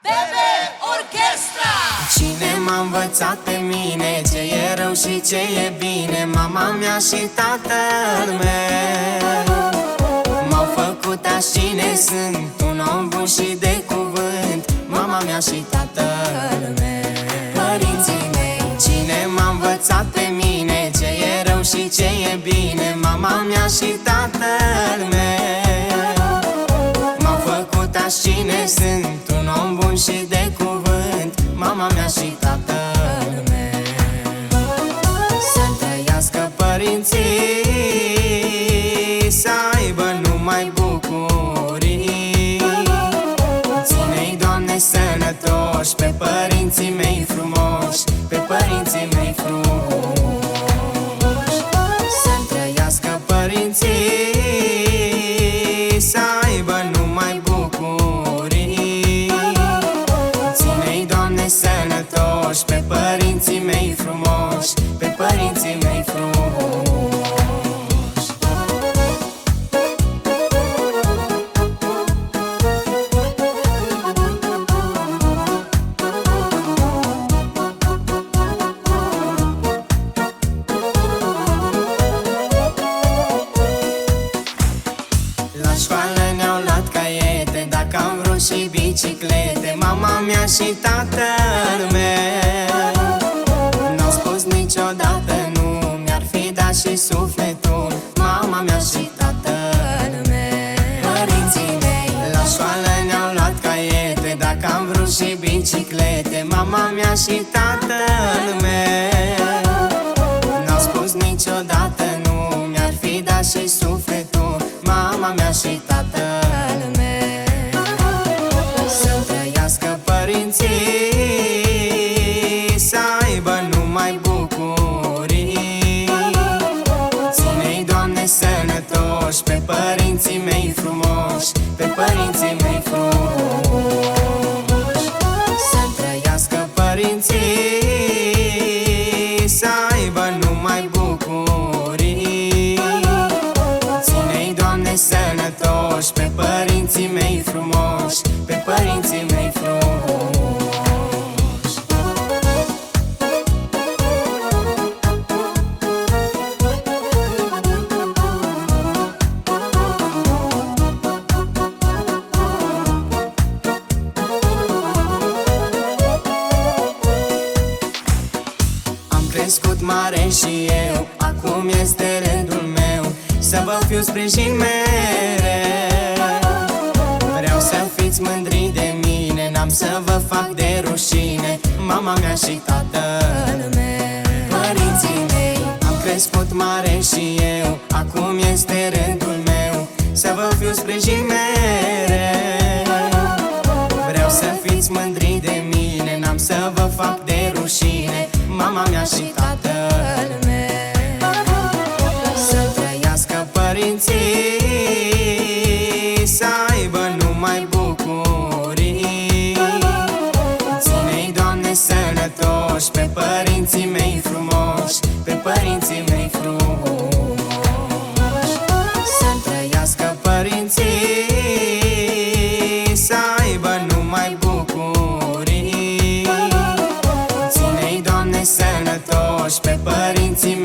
Bebe Orchestra! Cine m-a învățat pe mine ce e rău și ce e bine? Mama mea și tatăl meu. M-au făcut așa cine sunt, un om bun și de cuvânt. Mama mea și tatăl meu. Părinții mei. Cine m-a învățat pe mine ce e rău și ce e bine? Mama mea și tatăl meu. M-au făcut așa cine sunt, un om bun și de cuvânt. Mama mea și tatăl meu. Să-mi trăiască părinții, să aibă numai bucurii. Ține-i, Doamne, sănătoși pe părinții mei frumoși, pe părinții mei frumoși. Să-mi trăiască părinții, să aibă numai bucurii. Ține-i, Doamne, sănătoși pe părinții mei frumoși, pe părinții mei frumoși. La școală ne-au luat caiete, dacă am vrut și biciclete. Mama mea și tatăl meu n-au spus niciodată nu, mi-ar fi dat și sufletul. Mama mea și tatăl meu. Părinții mei. La școală ne-au luat caiete, dacă am vrut și biciclete. Mama mea și tatăl meu n-au spus niciodată nu, mi-ar fi dat și sufletul. Mama mea și tatăl meu. Să-mi trăiască părinții, să aibă numai bucurii. Ține-i, Doamne, sănătoși pe părinții mei frumoși, pe părinții mei frumoși. Să-mi trăiască părinții, să aibă numai bucurii. Ține-i, Doamne, sănătoși pe părinții mei frumoși, pe părinții mei frumoși. Am crescut mare și eu, acum este rândul meu să vă fiu sprijin mereu. Vreau să fiți mândri de mine, n-am să vă fac de rușine. Mama mea și tatăl meu. Părinții mei. Am crescut mare și eu, acum este rândul meu să vă fiu sprijin mereu. Vreau să fiți mândri de mine, n-am să vă fac de rușine. Mama mea și tatăl meu. Să trăiască părinții, să aibă numai bucurii. Ține-i, Doamne, sănătoși pe părinții mei frumoși, pe părinții mei frumoși. Să-mi trăiască părinții, să aibă numai bucurii. Ține-i, Doamne, sănătoși pe părinții